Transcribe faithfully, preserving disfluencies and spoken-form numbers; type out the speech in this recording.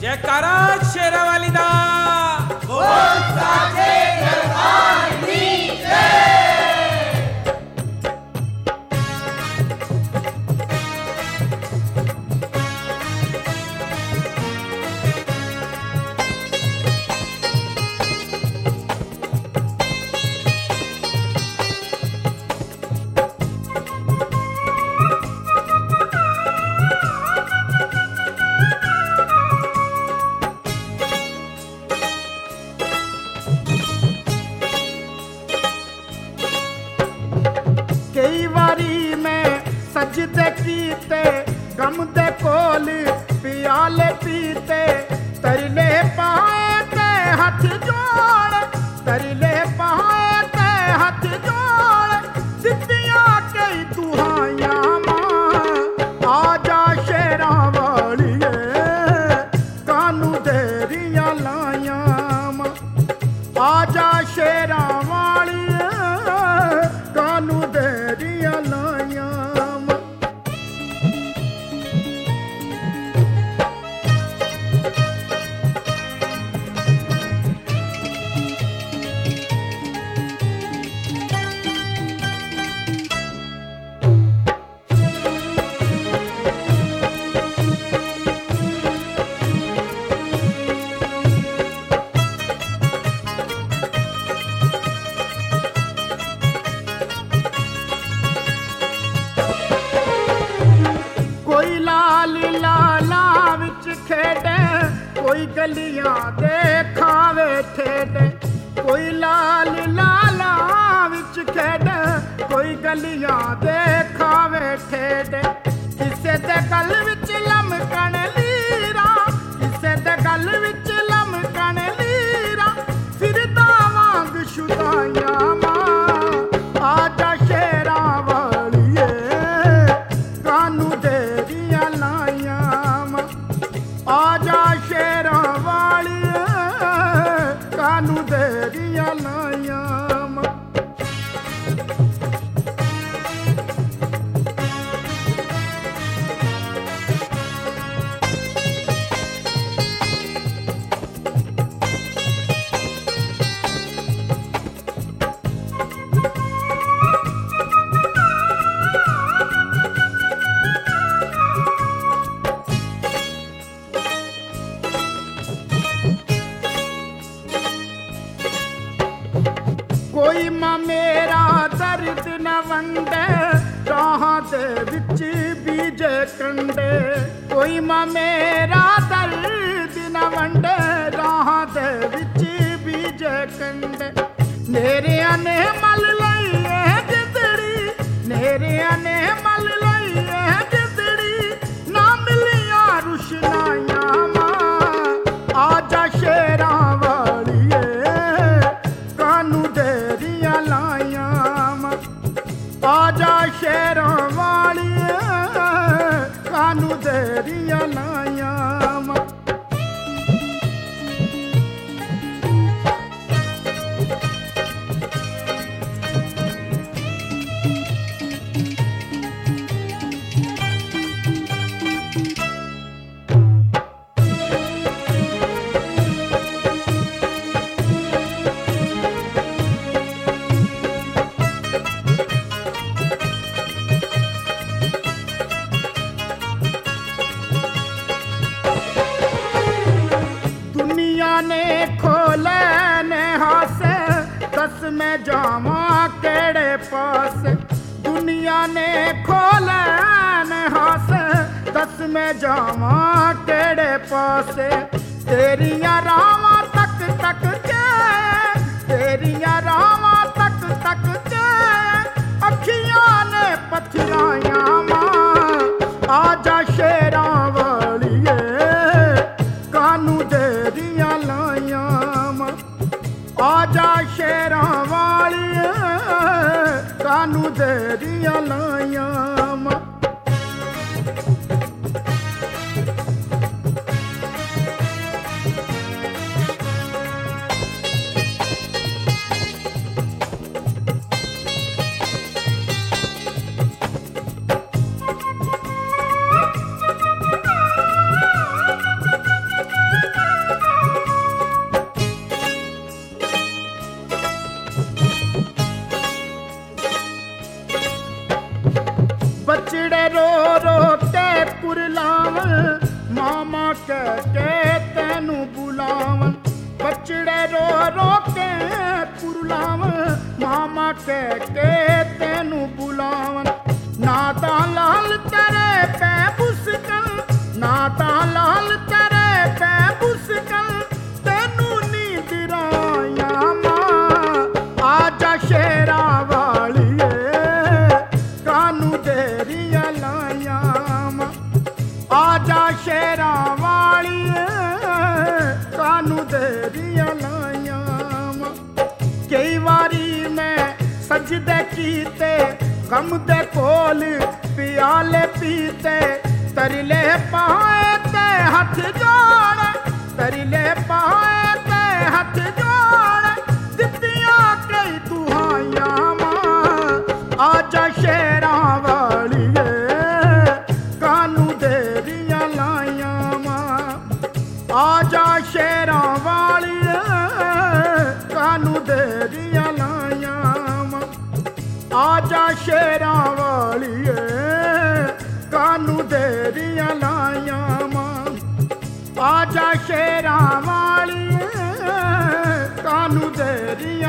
जयकारा शेरा वाली दा बोल साचे दरबार की जय। कई बारी मैं सजदे कीते गम दे कोल पियाले पीते तरले पाए ते हथ जोड़ तरले पाए ते हथ जोड़ दित्तियां कई दुहाइयां मां आजा शेरा वालिए कानू देरियां लाइयां मां आजा शेरा वालिए कानू देरियां लाइयां मां। कोई लाल लाला विच खेडे कोई गलियां दे खावे ठेडे कोई लाल लाला विच खेडे कोई गलियां दे खावे ठेडे किसे दे गल विच लमकण लीरा किसे दे गल विच लमकण लीरा फिरदा वांग शुदाइयां मां आजा शेरा वालिए कानू देरियां लाइयां मां आजा शेरा वालिए कानू देरियां लाइयां मां। कोई मां मेरा दर्द न वंडे राहां दे विच बीजे कंडे कोई मां मेरा दर्द न वंडे राहां दे विच बीजे कंडे नेरियां ने मल लई है जिदड़ी नेरियां ने मल लई है जिदड़ी ना मिलियां रुशनाइयां मां आजा शेरा वालिए कानू देरियां लाइयां मां आजा शेरा वालिए कानू देरियां लाइयां मां। दुनिया ने खोले ने हासे दस में जावा केड़े पास दुनिया ने खोले ने हासे दस में जावा केड़े पास तेरियां रावां तक तक के तेरियां रावां तक तक के अखियां ने पथराइयां मां आजा शेरा वालिए कानू देरियां लाइयां मां आजा शेरा वालिए कानू देरियां लाइयां मां। ਮਾਮਾ ਕਹਿ ਕੇ ਤੈਨੂੰ ਬੁਲਾਵਨ ਬਚੜੇ ਰੋ ਰੋ ਕੇ ਕੁਰਲਾਵਨ ਮਾਮਾ ਕਹਿ ਕੇ ਤੈਨੂੰ ਬੁਲਾਵਨ ਨਾ ਤਾਂ ਲਾਲ ਤੇਰੇ ਪੈ ਬੁਸਕਲ ਨਾ ਤਾਂ ਲਾਲ ਤੇਰੇ ਪੈ ਬੁਸਕਲ ਤੈਨੂੰ ਨੀਂਦ ਰਾਇਆ ਮਾਂ ਆਜਾ ਸ਼ੇਰਾਂ ਵਾਲੀਏ ਕਾਨੂੰ ਦੇਰੀਆਂ ਲਾਈਆਂ ਮਾਂ ਆਜਾ ਸ਼ੇਰਾਂ ਵਾਲੀਏ ਕਾਨੂੰ ਦੇਰੀਆਂ ਲਾਈਆਂ ਮਾਂ ਕਈ ਵਾਰੀ ਮੈਂ ਸਜਦੇ ਕੀਤੇ ਗਮ ਦੇ ਕੋਲ ਪਿਆਲੇ ਪੀਤੇ ਤਰਲੇ ਪਾਏ ਤੇ ਹੱਥ ਜੋੜ ਤਰਲੇ ਪਾਏ ਤੇ ਹੱਥ ਜੋੜ ਦਿੱਤੀਆਂ ਕਈ ਦੁਹਾਈਆਂ ਮਾਂ ਆਜਾ ਸ਼ੇਰਾਂ ਵਾਲੀਏ ਕਾਨੂੰ ਦੇਰੀਆਂ ਲਾਈਆਂ ਮਾਂ ਆਜਾ ਸ਼ੇਰਾਂ ਵਾਲੀਏ ਕਾਨੂੰ ਦੇਰੀਆਂ ਲਾਈਆਂ ਮਾਂ ਆਜਾ ਸ਼ੇਰਾਂ ਵਾਲੀਏ ਕਾਨੂੰ ਦੇਰੀਆਂ ਲਾਈਆਂ ਮਾਂ ਆਜਾ ਸ਼ੇਰਾਂ ਵਾਲੀਏ ਕਾਨੂੰ ਦੇਰੀਆਂ